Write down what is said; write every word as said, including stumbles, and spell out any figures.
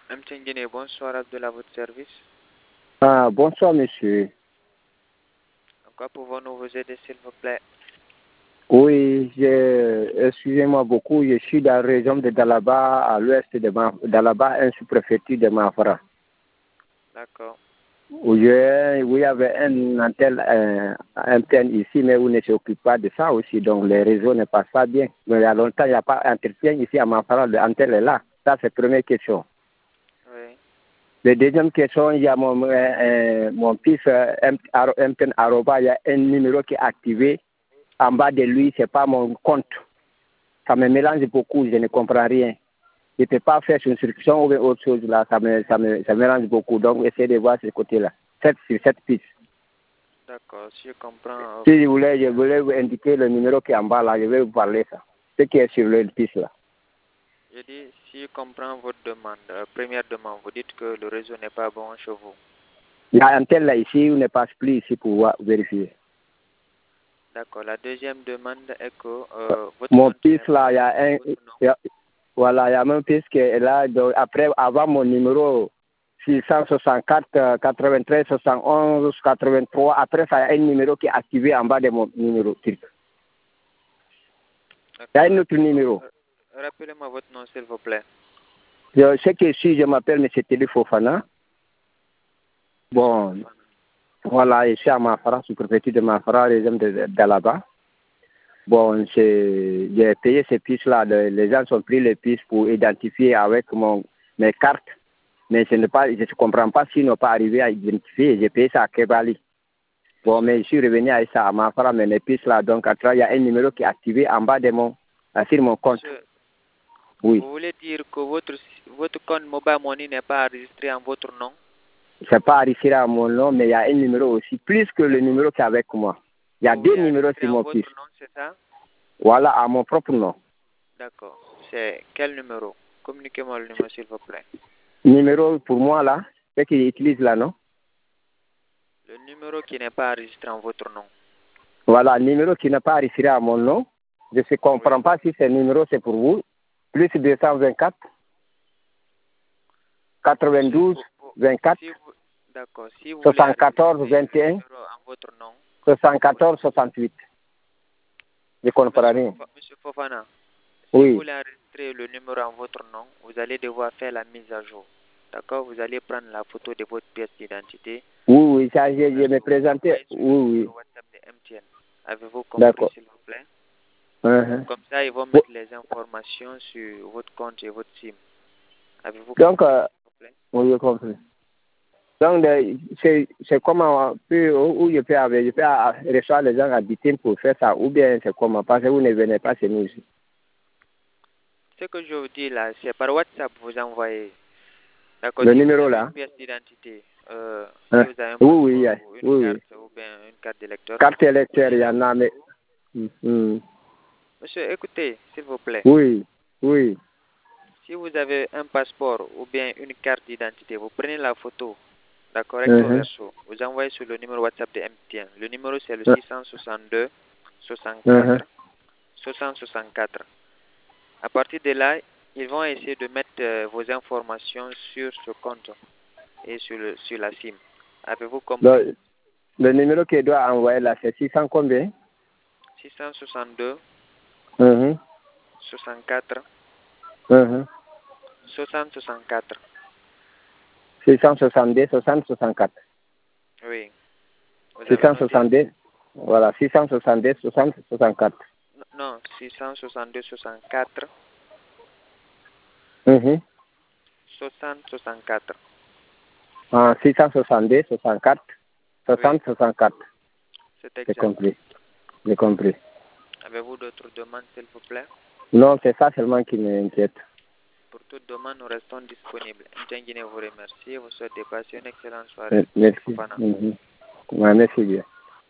M T N Guinée, bonsoir Abdullah, à votre service. Ah, bonsoir monsieur. En quoi pouvons-nous vous aider s'il vous plaît? Oui, je- excusez-moi beaucoup, je suis dans la région de Dalaba, à l'ouest de Ma- Dalaba, un sous-préfecture de Mafara. D'accord. Où je- où il y avait un antenne, un, un antenne ici, mais on ne s'occupe pas de ça aussi, donc les réseaux ne passent pas bien. Mais il y a longtemps, il n'y a pas d'entretien ici à Mafara, l'antenne est là. Ça, c'est la première question. Oui. La deuxième question, il y a mon, euh, euh, mon fils euh, M T N Aroba, il y a un numéro qui est activé. En bas de lui, ce n'est pas mon compte. Ça me mélange beaucoup, je ne comprends rien. Je ne peux pas faire une instruction ou autre chose là, ça me, ça me, ça mélange beaucoup. Donc, essayez de voir ce côté-là. Cette, sur cette piste. D'accord, si je comprends. Si je voulais, je voulais vous indiquer le numéro qui est en bas là, je vais vous parler ça. Ce qui est sur le piste là. Je dis, si je comprends votre demande, euh, première demande, vous dites que le réseau n'est pas bon chez vous. Il y a un tel là ici, on ne passe plus ici pour voir, vérifier. D'accord, la deuxième demande est que euh, votre Mon compte n'est piste là, pas il y a sur un. votre nom. il y a- Voilà, il y a mon piste qui est là. Donc, après, avant mon numéro six cent soixante-quatre, euh, quatre-vingt-treize, soixante et onze, quatre-vingt-trois, après, ça, il y a un numéro qui est activé en bas de mon numéro. Il y a un autre numéro. Euh, Rappelez-moi votre nom s'il vous plaît. Je sais que si je m'appelle M. Télé Fofana. Bon, voilà, je suis à Mafara, sous-préfecture de Mafara, région de, de, de là-bas. Bon, c'est- j'ai payé ces pistes-là. Le- Les gens ont pris les pistes pour identifier avec mon, mes cartes. Mais je ne pas, je ne comprends pas s'ils n'ont pas arrivé à identifier. J'ai payé ça à Kebali. Bon, mais je suis revenu à ça à Mafara, mais les pistes là, donc à travers, il y a un numéro qui est activé en bas de mon, sur mon compte. Monsieur, Oui. vous voulez dire que votre, votre compte Mobile Money n'est pas enregistré en votre nom? C'est pas enregistré à mon nom, mais il y a un numéro aussi, plus que le numéro qui est avec moi. Il y a Vous deux voulez numéros enregistrer sur en mon votre piste. nom, c'est ça? Voilà, à mon propre nom. D'accord. C'est quel numéro? Communiquez-moi le numéro s'il vous plaît. Numéro pour moi là, ce qu'il utilise là, non? Le numéro qui n'est pas enregistré en votre nom. Voilà, numéro qui n'est pas enregistré à mon nom. Je ne comprends Oui. pas si ce numéro c'est pour vous. Plus deux cent vingt-quatre, quatre-vingt-douze, vingt-quatre, Si vous, d'accord. Si vous voulez soixante-quatorze, enregistrer vingt et le un, numéro en votre nom. soixante-quatorze, soixante-huit. Je ne comprends Monsieur, rien. Fofa- Monsieur Fofana, si Oui. vous voulez enregistrer le numéro en votre nom, vous allez devoir faire la mise à jour. D'accord? Vous allez prendre la photo de votre pièce d'identité. Oui, oui, ça, je, je me présentais. Sur Oui, le oui. numéro WhatsApp de M T N. Avez-vous compris, D'accord. s'il vous plaît? Uh-huh. Comme ça, ils vont mettre les informations sur votre compte et votre SIM. Avez-vous Donc, compris, euh, s'il vous plaît? oui, j'ai compris. Donc, euh, c'est c'est comment, puis, où où je peux, avoir, je peux euh, recevoir les gens à Bitim pour faire ça, ou bien c'est comment, parce que vous ne venez pas chez nous ici. Ce que je vous dis là, c'est par WhatsApp vous envoyez. D'accord. Le Si vous numéro avez là. une pièce d'identité, euh, Hein? si vous avez un Oui, passeport oui, yeah. ou une oui, carte oui. ou bien une carte d'électeur. Carte électeur, il y en a, mais. Mm. Monsieur, écoutez, s'il vous plaît. Oui, oui. Si vous avez un passeport ou bien une carte d'identité, vous prenez la photo, d'accord, recto Uh-huh. verso, vous envoyez sur le numéro WhatsApp de M T N. Le numéro c'est le Uh-huh. six cent soixante-deux, soixante-quatre, soixante, soixante-quatre. À partir de là, ils vont essayer de mettre euh, vos informations sur ce compte et sur, le, sur la SIM. Avez-vous compris? Le, le numéro qu'il doit envoyer là, c'est six cents combien? six cent soixante-deux, Uh-huh. soixante-quatre, Uh-huh. soixante, soixante-quatre. six cent soixante-deux, soixante, soixante-quatre. Oui. Vous six avez cent noté? soixante-deux, voilà, six cent soixante-deux, soixante, soixante-quatre. Non, six cent soixante-deux, soixante-quatre, Uh-huh. soixante, soixante-quatre. Ah, six cent soixante-deux, soixante-quatre, soixante, Oui, soixante-quatre. c'est J'ai exact. compris. J'ai compris. Avez-vous d'autres demandes, s'il vous plaît? Non, c'est ça seulement qui m'inquiète. Pour toute demande, nous restons disponibles. M T N Guinée vous remercie et vous souhaite de passer une excellente soirée. Merci. Fofana. Mhm. Ouais, merci bien.